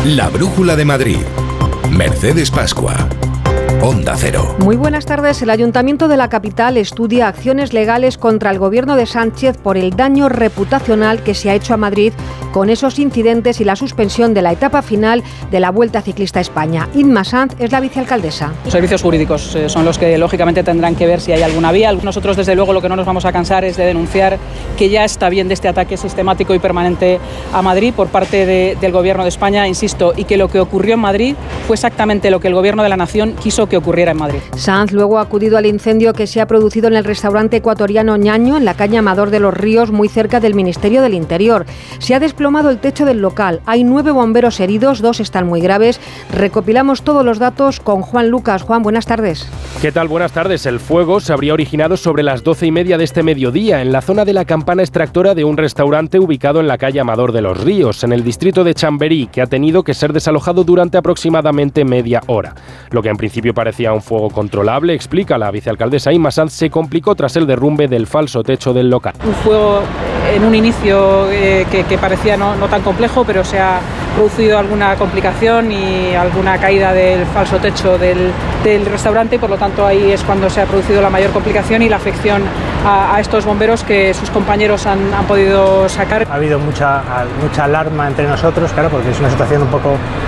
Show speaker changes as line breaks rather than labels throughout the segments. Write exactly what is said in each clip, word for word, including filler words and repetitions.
La Brújula de Madrid. Mercedes Pascua. Onda Cero.
Muy buenas tardes. El Ayuntamiento de la capital estudia acciones legales contra el gobierno de Sánchez por el daño reputacional que se ha hecho a Madrid con esos incidentes y la suspensión de la etapa final de la Vuelta Ciclista a España. Inma Sanz es la vicealcaldesa.
Los servicios jurídicos eh, son los que lógicamente tendrán que ver si hay alguna vía. Nosotros desde luego lo que no nos vamos a cansar es de denunciar que ya está bien de este ataque sistemático y permanente a Madrid por parte de, del gobierno de España, insisto, y que lo que ocurrió en Madrid fue exactamente lo que el gobierno de la nación quiso que ocurriera en Madrid.
Sanz luego ha acudido al incendio que se ha producido en el restaurante ecuatoriano Ñaño, en la calle Amador de los Ríos, muy cerca del Ministerio del Interior. Se ha desplomado el techo del local. Hay nueve bomberos heridos, dos están muy graves. Recopilamos todos los datos con Juan Lucas. Juan, buenas tardes.
¿Qué tal? Buenas tardes. El fuego se habría originado sobre las doce y media de este mediodía en la zona de la campana extractora de un restaurante ubicado en la calle Amador de los Ríos, en el distrito de Chamberí, que ha tenido que ser desalojado durante aproximadamente media hora. Lo que en principio parecía un fuego controlable, explica la vicealcaldesa Inma Sanz, se complicó tras el derrumbe del falso techo del local.
Un fuego en un inicio eh, que, que parecía no, no tan complejo, pero se ha producido alguna complicación y alguna caída del falso techo del, del restaurante, y por lo tanto ahí es cuando se ha producido la mayor complicación y la afección a, a estos bomberos que sus compañeros han, han podido sacar.
Ha habido mucha, mucha alarma entre nosotros, claro, porque es una situación un poco...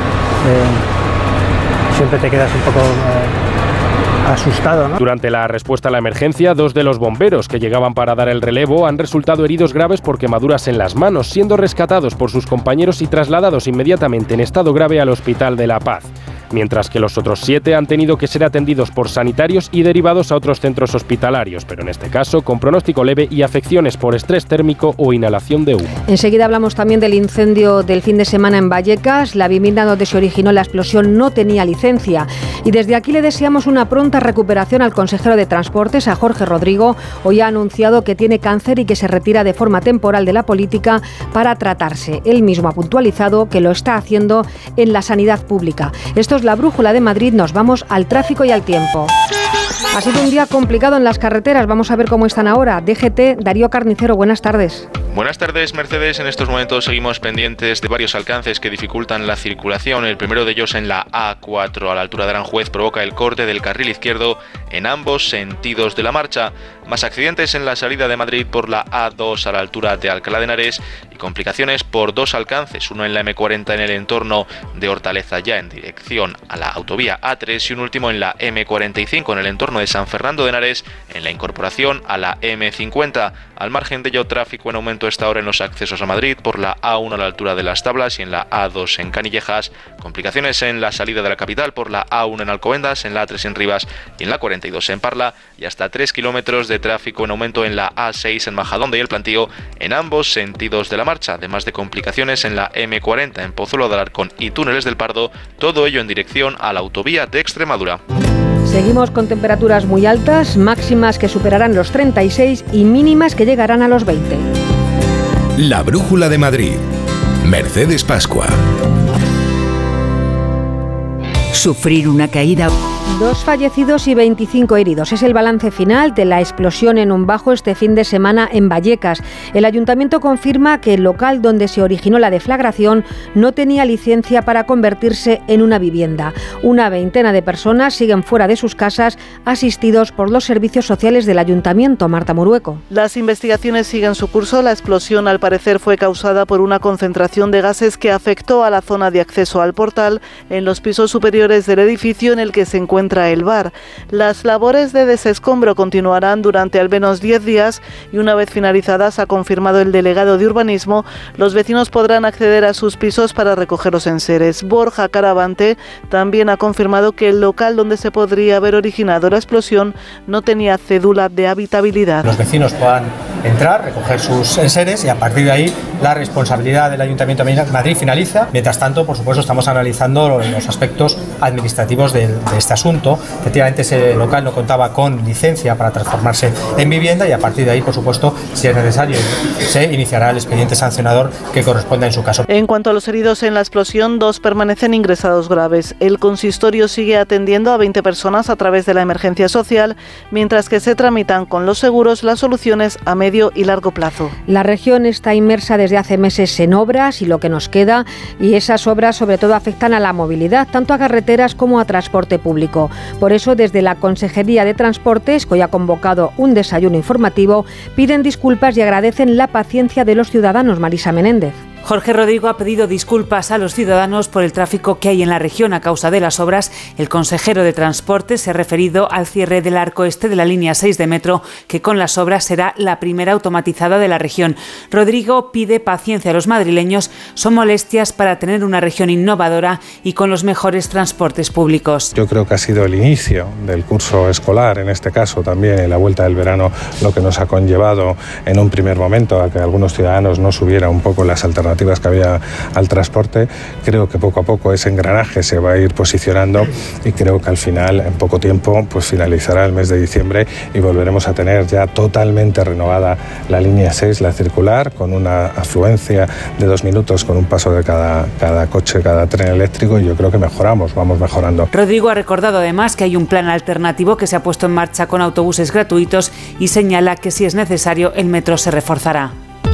Eh, siempre te quedas un poco... Eh, asustado, ¿no?
Durante la respuesta a la emergencia, dos de los bomberos que llegaban para dar el relevo han resultado heridos graves por quemaduras en las manos, siendo rescatados por sus compañeros y trasladados inmediatamente en estado grave al Hospital de la Paz, mientras que los otros siete han tenido que ser atendidos por sanitarios y derivados a otros centros hospitalarios, pero en este caso con pronóstico leve y afecciones por estrés térmico o inhalación de humo.
Enseguida hablamos también del incendio del fin de semana en Vallecas. La vivienda donde se originó la explosión no tenía licencia. Y desde aquí le deseamos una pronta recuperación al consejero de Transportes, a Jorge Rodrigo. Hoy ha anunciado que tiene cáncer y que se retira de forma temporal de la política para tratarse. Él mismo ha puntualizado que lo está haciendo en la sanidad pública. Esto es La Brújula de Madrid. Nos vamos al tráfico y al tiempo. Ha sido un día complicado en las carreteras. Vamos a ver cómo están ahora. D G T, Darío Carnicero, buenas tardes.
Buenas tardes, Mercedes. En estos momentos seguimos pendientes de varios alcances que dificultan la circulación. El primero de ellos en la A cuatro, a la altura de Aranjuez, provoca el corte del carril izquierdo en ambos sentidos de la marcha. Más accidentes en la salida de Madrid por la A dos a la altura de Alcalá de Henares y complicaciones por dos alcances, uno en la M cuarenta en el entorno de Hortaleza ya en dirección a la autovía A tres y un último en la M cuarenta y cinco en el entorno de San Fernando de Henares en la incorporación a la M cincuenta. Al margen de ello, tráfico en aumento esta hora en los accesos a Madrid por la A uno a la altura de Las Tablas y en la A dos en Canillejas, complicaciones en la salida de la capital por la A uno en Alcobendas, en la A tres en Rivas y en la cuarenta y dos en Parla, y hasta tres kilómetros de tráfico en aumento en la A seis en Majadahonda y El Plantío en ambos sentidos de la marcha, además de complicaciones en la M cuarenta en Pozuelo de Alarcón y Túneles del Pardo, todo ello en dirección a la autovía de Extremadura.
Seguimos con temperaturas muy altas, máximas que superarán los treinta y seis y mínimas que llegarán a los veinte.
La Brújula de Madrid. Mercedes Pascua.
Sufrir una caída.
Dos fallecidos y veinticinco heridos. Es el balance final de la explosión en un bajo este fin de semana en Vallecas. El ayuntamiento confirma que el local donde se originó la deflagración no tenía licencia para convertirse en una vivienda. Una veintena de personas siguen fuera de sus casas, asistidos por los servicios sociales del ayuntamiento. Marta Morueco.
Las investigaciones siguen su curso. La explosión, al parecer, fue causada por una concentración de gases que afectó a la zona de acceso al portal en los pisos superiores del edificio en el que se encuentra el bar. Las labores de desescombro continuarán durante al menos diez días y una vez finalizadas, ha confirmado el delegado de urbanismo, los vecinos podrán acceder a sus pisos para recoger los enseres. Borja Caravante también ha confirmado que el local donde se podría haber originado la explosión no tenía cédula de habitabilidad.
Los vecinos puedan entrar, recoger sus enseres y a partir de ahí la responsabilidad del Ayuntamiento de Madrid finaliza. Mientras tanto, por supuesto, estamos analizando los aspectos administrativos de, de este asunto. Efectivamente, ese local no contaba con licencia para transformarse en vivienda y a partir de ahí, por supuesto, si es necesario, se iniciará el expediente sancionador que corresponda en su caso.
En cuanto a los heridos en la explosión, dos permanecen ingresados graves. El consistorio sigue atendiendo a veinte personas a través de la emergencia social, mientras que se tramitan con los seguros las soluciones a medio medio y largo plazo.
La región está inmersa desde hace meses en obras y lo que nos queda, y esas obras sobre todo afectan a la movilidad, tanto a carreteras como a transporte público. Por eso, desde la Consejería de Transportes, que hoy ha convocado un desayuno informativo, piden disculpas y agradecen la paciencia de los ciudadanos. Marisa Menéndez.
Jorge Rodrigo ha pedido disculpas a los ciudadanos por el tráfico que hay en la región a causa de las obras. El consejero de Transportes se ha referido al cierre del arco este de la línea seis de metro, que con las obras será la primera automatizada de la región. Rodrigo pide paciencia a los madrileños. Son molestias para tener una región innovadora y con los mejores transportes públicos.
Yo creo que ha sido el inicio del curso escolar, en este caso también en la vuelta del verano, lo que nos ha conllevado en un primer momento a que algunos ciudadanos no subieran un poco las alternativas que había al transporte. Creo que poco a poco ese engranaje se va a ir posicionando y creo que al final, en poco tiempo, pues finalizará el mes de diciembre y volveremos a tener ya totalmente renovada la línea seis, la circular, con una afluencia de dos minutos con un paso de cada, cada coche, cada tren eléctrico, y yo creo que mejoramos, vamos mejorando.
Rodrigo ha recordado además que hay un plan alternativo que se ha puesto en marcha con autobuses gratuitos y señala que si es necesario el metro se reforzará.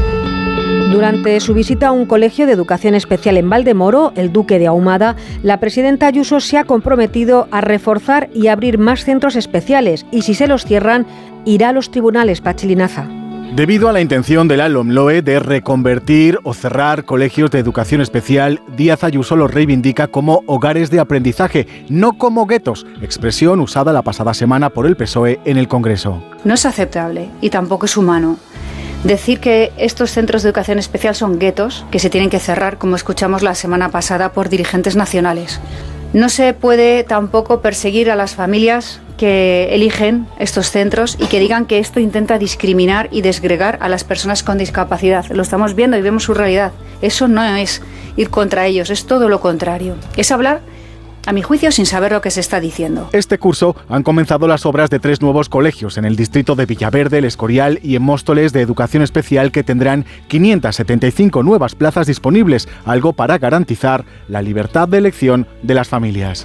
Durante su visita a un colegio de educación especial en Valdemoro, el Duque de Ahumada, la presidenta Ayuso se ha comprometido a reforzar y abrir más centros especiales y, si se los cierran, irá a los tribunales. Pachi Linaza.
Debido a la intención de la LOMLOE de reconvertir o cerrar colegios de educación especial, Díaz Ayuso los reivindica como hogares de aprendizaje, no como guetos, expresión usada la pasada semana por el P S O E en el Congreso.
No es aceptable y tampoco es humano decir que estos centros de educación especial son guetos que se tienen que cerrar, como escuchamos la semana pasada por dirigentes nacionales. No se puede tampoco perseguir a las familias que eligen estos centros y que digan que esto intenta discriminar y desgregar a las personas con discapacidad. Lo estamos viendo y vemos su realidad. Eso no es ir contra ellos, es todo lo contrario. Es hablar, a mi juicio, sin saber lo que se está diciendo.
Este curso han comenzado las obras de tres nuevos colegios en el distrito de Villaverde, El Escorial y en Móstoles de educación especial, que tendrán quinientas setenta y cinco nuevas plazas disponibles, algo para garantizar la libertad de elección de las familias.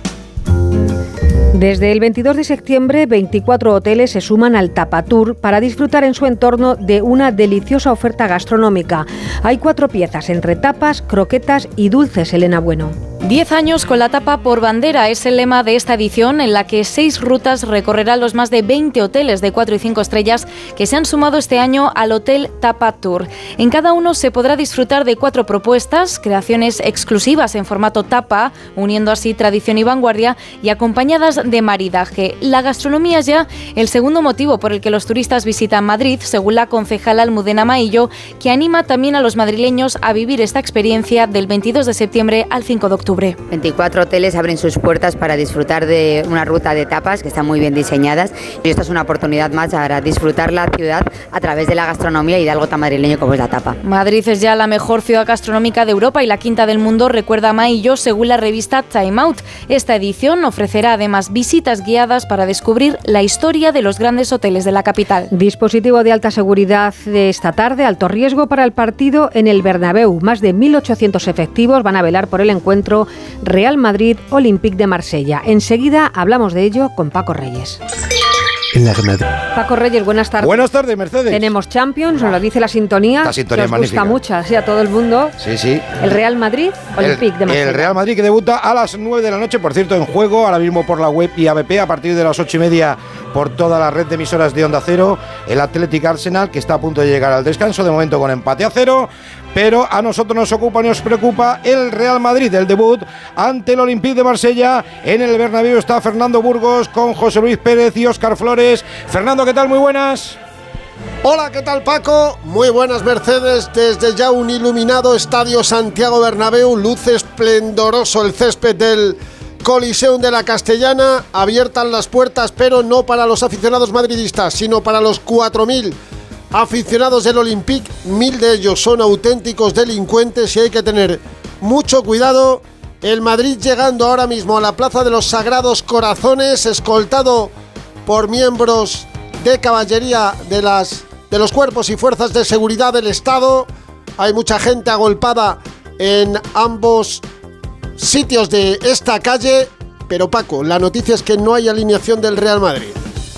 Desde el veintidós de septiembre, veinticuatro hoteles se suman al Tapa Tour para disfrutar en su entorno de una deliciosa oferta gastronómica. Hay cuatro piezas entre tapas, croquetas y dulces. Elena Bueno.
Diez años con la tapa por bandera es el lema de esta edición, en la que seis rutas recorrerán los más de veinte hoteles de cuatro y cinco estrellas que se han sumado este año al Hotel Tapa Tour. En cada uno se podrá disfrutar de cuatro propuestas, creaciones exclusivas en formato tapa, uniendo así tradición y vanguardia, y acompañadas de maridaje. La gastronomía es ya el segundo motivo por el que los turistas visitan Madrid, según la concejala Almudena Maillo, que anima también a los madrileños a vivir esta experiencia del veintidós de septiembre al cinco de octubre.
veinticuatro hoteles abren sus puertas para disfrutar de una ruta de tapas que están muy bien diseñadas, y esta es una oportunidad más para disfrutar la ciudad a través de la gastronomía y de algo tan madrileño como es la tapa.
Madrid es ya la mejor ciudad gastronómica de Europa y la quinta del mundo, recuerda Maillo, según la revista Time Out. Esta edición ofrecerá además visitas guiadas para descubrir la historia de los grandes hoteles de la capital.
Dispositivo de alta seguridad de esta tarde, alto riesgo para el partido en el Bernabéu. Más de mil ochocientos efectivos van a velar por el encuentro Real Madrid-Olympique de Marsella. Enseguida hablamos de ello con Paco Reyes. Paco Reyes, buenas tardes.
Buenas tardes, Mercedes.
Tenemos Champions, nos lo dice la sintonía.
La sintonía
que os
magnífica.
gusta mucho, así a todo el mundo.
Sí, sí.
El Real Madrid, Olympique de Marsella.
El Real Madrid, que debuta a las nueve de la noche, por cierto, en juego, ahora mismo por la web y A B P, a partir de las ocho y media por toda la red de emisoras de Onda Cero. El Athletic Arsenal, que está a punto de llegar al descanso, de momento con empate a cero. Pero a nosotros nos ocupa y nos preocupa el Real Madrid, el debut ante el Olympique de Marsella. En el Bernabéu está Fernando Burgos con José Luis Pérez y Óscar Flores. Fernando, ¿qué tal? Muy buenas.
Hola, ¿qué tal, Paco? Muy buenas, Mercedes. Desde ya un iluminado estadio Santiago Bernabéu, luce esplendoroso el césped del Coliseum de la Castellana. Abiertas las puertas, pero no para los aficionados madridistas, sino para los cuatro mil aficionados del Olympique. Mil de ellos son auténticos delincuentes y hay que tener mucho cuidado. El Madrid llegando ahora mismo a la Plaza de los Sagrados Corazones, escoltado por miembros de caballería de, las, de los cuerpos y fuerzas de seguridad del Estado. Hay mucha gente agolpada en ambos sitios de esta calle. Pero, Paco, la noticia es que no hay alineación del Real Madrid.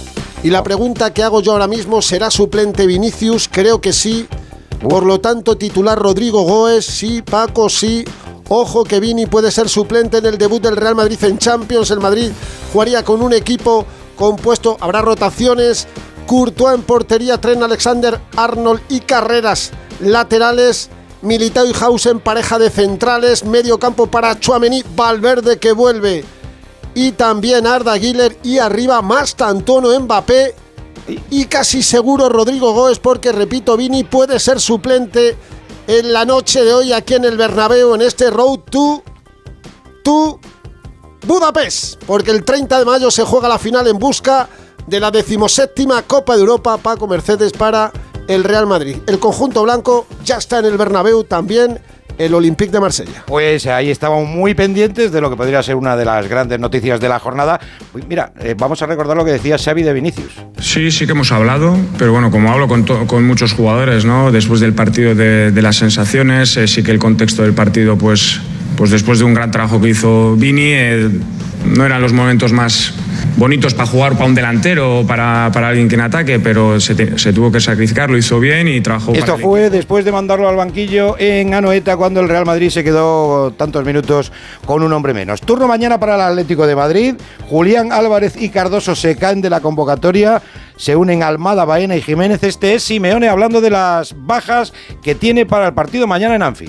Y la pregunta que hago yo ahora mismo, ¿será suplente Vinicius? Creo que sí. Por lo tanto, titular Rodrigo Goes, sí. Paco, sí. Ojo que Vini puede ser suplente en el debut del Real Madrid en Champions. El Madrid jugaría con un equipo compuesto, habrá rotaciones. Courtois en portería, Trent Alexander-Arnold y Carreras laterales. Militao y Hausen, pareja de centrales. Medio campo para Tchouaméni, Valverde que vuelve. Y también Arda Güler, y arriba Mastantuono, Mbappé y casi seguro Rodrigo Goes, porque repito, Vini puede ser suplente en la noche de hoy aquí en el Bernabéu, en este Road to, to Budapest, porque el treinta de mayo se juega la final en busca de la decimoséptima Copa de Europa. Paco, Mercedes, para el Real Madrid. El conjunto blanco ya está en el Bernabéu, también el Olympique de Marsella.
Pues ahí estábamos muy pendientes de lo que podría ser una de las grandes noticias de la jornada. Mira, eh, vamos a recordar lo que decía Xavi de Vinicius.
Sí, sí que hemos hablado, pero bueno, como hablo con, con muchos jugadores, ¿no? Después del partido de, de las sensaciones, eh, sí que el contexto del partido, pues, pues después de un gran trabajo que hizo Vini, eh, no eran los momentos más bonitos para jugar para un delantero o para, para alguien que en ataque, pero se, te, se tuvo que sacrificar, lo hizo bien y trabajó.
Esto
para
fue después de mandarlo al banquillo en Anoeta, cuando el Real Madrid se quedó tantos minutos con un hombre menos. Turno mañana para el Atlético de Madrid. Julián Álvarez y Cardoso se caen de la convocatoria, se unen Almada, Baena y Jiménez. Este es Simeone hablando de las bajas que tiene para el partido mañana en Anfield.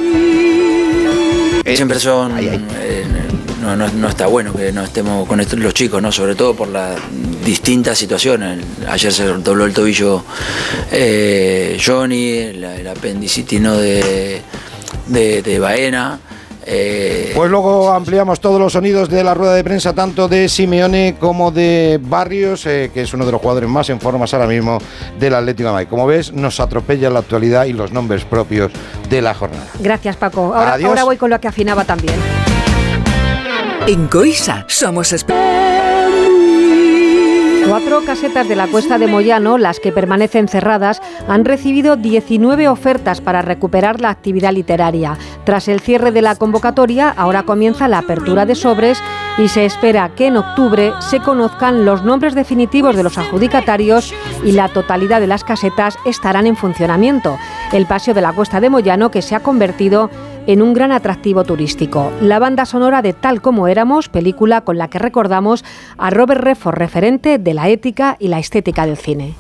Siempre son... Ay, ay. Eh, No, no, no está bueno que no estemos con estos, los chicos, ¿no? Sobre todo por las distintas situaciones. Ayer se dobló el tobillo eh, Johnny, el, el apendicitis, ¿no? de, de, de Baena. Eh,
pues luego ampliamos todos los sonidos de la rueda de prensa, tanto de Simeone como de Barrios, eh, que es uno de los jugadores más en forma ahora mismo del Atlético de Madrid. Como ves, nos atropella la actualidad y los nombres propios de la jornada.
Gracias, Paco. Ahora, ahora voy con lo que afinaba también.
En Coisa somos especialistas.
Cuatro casetas de la Cuesta de Moyano, las que permanecen cerradas, han recibido diecinueve ofertas para recuperar la actividad literaria. Tras el cierre de la convocatoria, ahora comienza la apertura de sobres y se espera que en octubre se conozcan los nombres definitivos de los adjudicatarios y la totalidad de las casetas estarán en funcionamiento. El Paseo de la Cuesta de Moyano, que se ha convertido en un gran atractivo turístico. La banda sonora de Tal como éramos, película con la que recordamos a Robert Redford, referente de la ética y la estética del cine.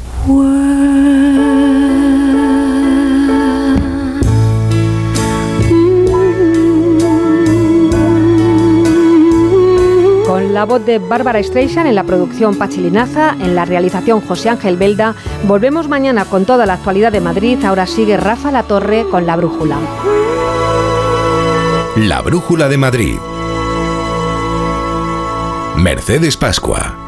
Con la voz de Bárbara Streisand, en la producción Pachi Linaza, en la realización José Ángel Belda. Volvemos mañana con toda la actualidad de Madrid. Ahora sigue Rafa Latorre con La Brújula.
La Brújula de Madrid. Mercedes Pascua.